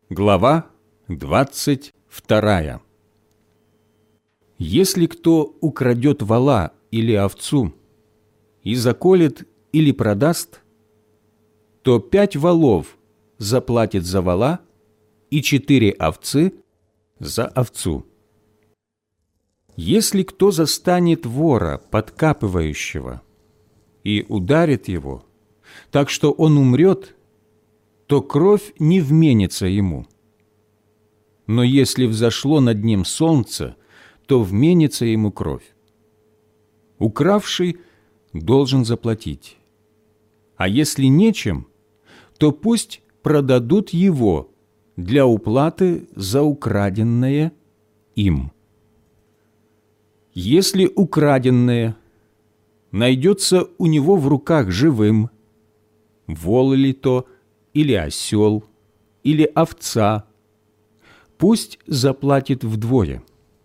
Глава 22. Если кто украдет вола или овцу и заколет или продаст, то 5 волов заплатит за вола и 4 овцы за овцу. Если кто застанет вора, подкапывающего, и ударит его, так что он умрет, то кровь не вменится ему. Но если взошло над ним солнце, то вменится ему кровь. Укравший должен заплатить. А если нечем, то пусть продадут его для уплаты за украденное им. Если украденное найдется у него в руках живым, вол ли то, или осел, или овца, пусть заплатит вдвое.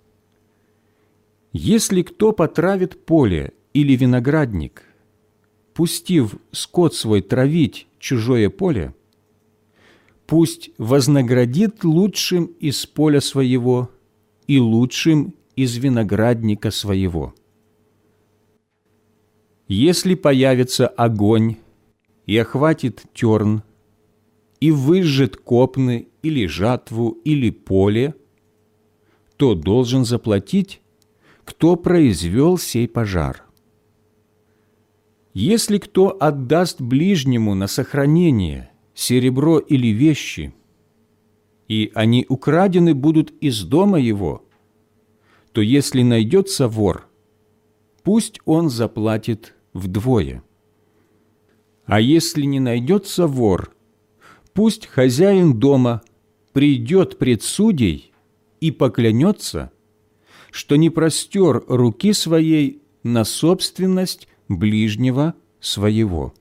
Если кто потравит поле или виноградник, пустив скот свой травить чужое поле, пусть вознаградит лучшим из поля своего и лучшим из виноградника своего. Если появится огонь и охватит терн, и выжжет копны или жатву или поле, то должен заплатить, кто произвел сей пожар. Если кто отдаст ближнему на сохранение серебро или вещи, и они украдены будут из дома его, то если найдется вор, пусть он заплатит вдвое. А если не найдется вор, пусть хозяин дома придет пред судей и поклянется, что не простер руки своей на собственность ближнего своего.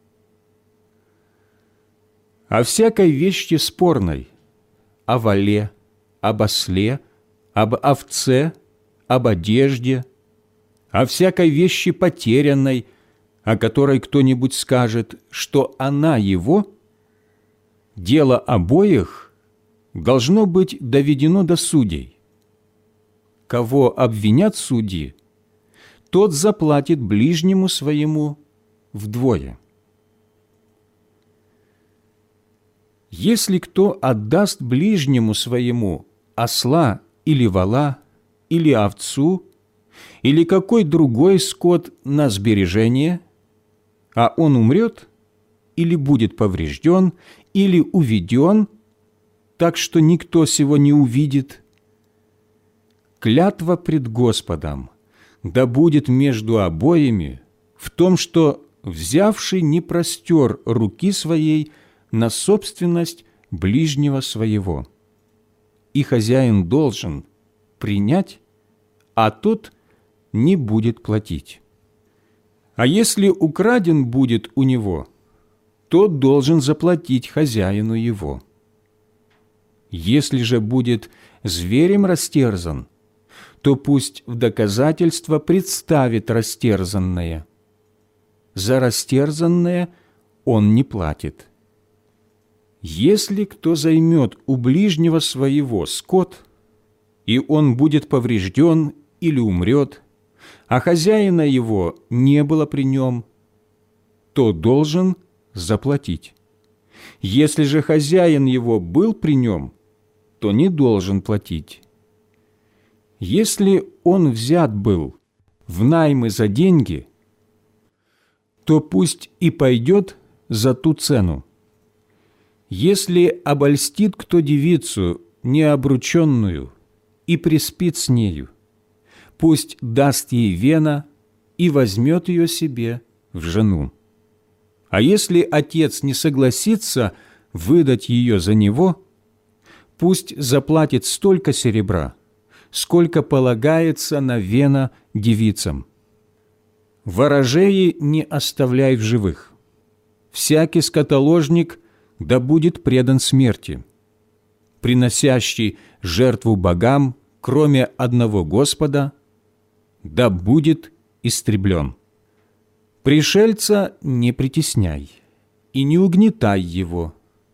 О всякой вещи спорной, о воле, об осле, об овце, об одежде, о всякой вещи потерянной, о которой кто-нибудь скажет, что она его, дело обоих должно быть доведено до судей. Кого обвинят судьи, тот заплатит ближнему своему вдвое. Если кто отдаст ближнему своему осла или вола, или овцу, или какой другой скот на сбережение, а он умрет, или будет поврежден, или уведен, так что никто сего не увидит, клятва пред Господом да будет между обоими в том, что взявший не простер руки своей на собственность ближнего своего, и хозяин должен принять, а тот не будет платить. А если украден будет у него, тот должен заплатить хозяину его. Если же будет зверем растерзан, то пусть в доказательство представит растерзанное. За растерзанное он не платит. Если кто займет у ближнего своего скот, и он будет поврежден или умрет, а хозяина его не было при нем, то должен заплатить. Если же хозяин его был при нем, то не должен платить. Если он взят был в наймы за деньги, то пусть и пойдет за ту цену. Если обольстит кто девицу необрученную и приспит с нею, пусть даст ей вена и возьмет ее себе в жену. А если отец не согласится выдать ее за него, пусть заплатит столько серебра, сколько полагается на вена девицам. Ворожеи не оставляй в живых. Всякий скотоложник да будет предан смерти. Приносящий жертву богам, кроме одного Господа, да будет истреблен. Пришельца не притесняй и не угнетай его,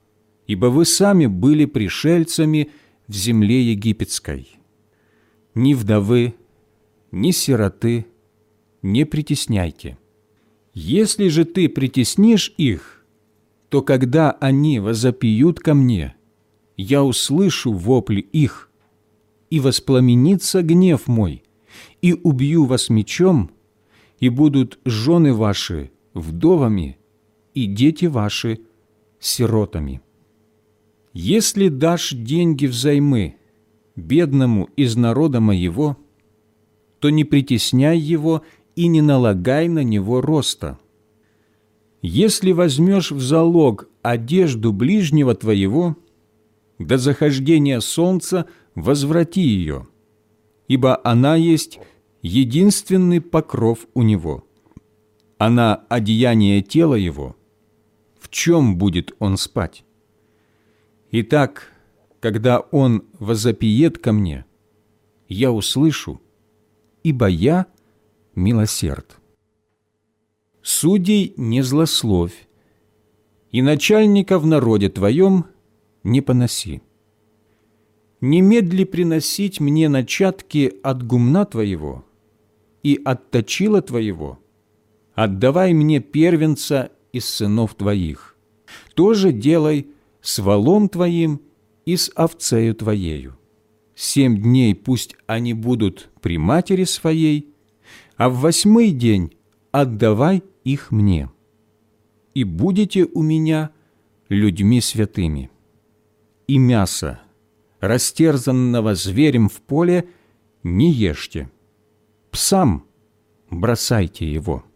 ибо вы сами были пришельцами в земле египетской. Ни вдовы, ни сироты не притесняйте. Если же ты притеснишь их, то когда они возопьют ко мне, я услышу вопли их, и воспламенится гнев мой, и убью вас мечом, и будут жены ваши вдовами, и дети ваши сиротами. Если дашь деньги взаймы бедному из народа моего, то не притесняй его и не налагай на него роста. Если возьмешь в залог одежду ближнего твоего, до захождения солнца возврати ее, ибо она есть единственный покров у него. Она одеяние тела его. В чем будет он спать? Итак, когда он возопиет ко мне, я услышу, ибо я милосерд. Судей не злословь, и начальника в народе твоем не поноси. Немедли приносить мне начатки от гумна твоего и от точила твоего, отдавай мне первенца из сынов твоих. То же делай с волом твоим и с овцею твоею. 7 дней пусть они будут при матери своей, а в 8-й день отдавай их мне. И будете у меня людьми святыми. И мясо, растерзанного зверем в поле, не ешьте. Псам бросайте его».